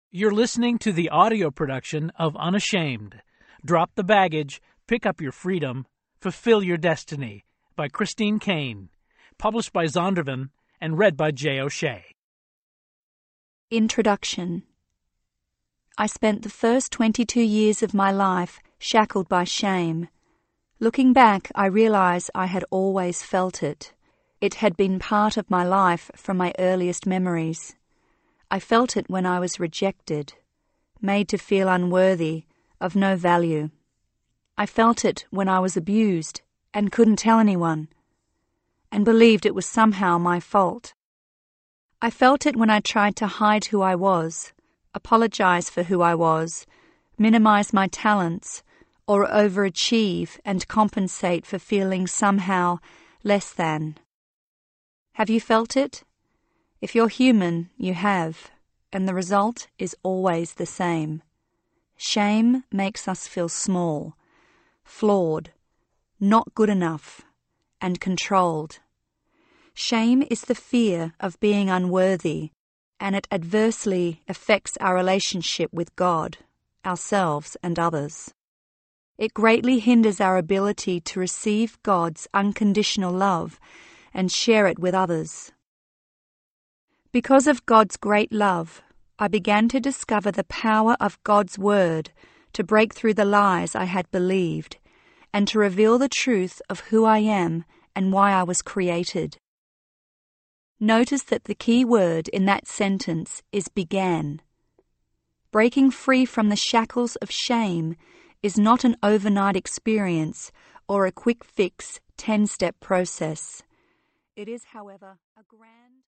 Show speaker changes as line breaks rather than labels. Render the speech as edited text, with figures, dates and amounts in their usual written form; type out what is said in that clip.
You're listening to the audio production of Unashamed. Drop the baggage, pick up your freedom, fulfill your destiny by Christine Caine. Published by Zondervan and read by Jay O'Shea.
Introduction. I spent the first 22 years of my life shackled by shame. Looking back, I realize I had always felt it. It had been part of my life from my earliest memories. I felt it when I was rejected, made to feel unworthy, of no value. I felt it when I was abused and couldn't tell anyone, and believed it was somehow my fault. I felt it when I tried to hide who I was, apologize for who I was, minimize my talents, or overachieve and compensate for feeling somehow less than. Have you felt it? If you're human, you have, and the result is always the same. Shame makes us feel small, flawed, not good enough, and controlled. Shame is the fear of being unworthy, and it adversely affects our relationship with God, ourselves, and others. It greatly hinders our ability to receive God's unconditional love and share it with others. Because of God's great love, I began to discover the power of God's Word to break through the lies I had believed and to reveal the truth of who I am and why I was created. Notice that the key word in that sentence is began. Breaking free from the shackles of shame is not an overnight experience or a quick fix 10-step process. It is, however, a grand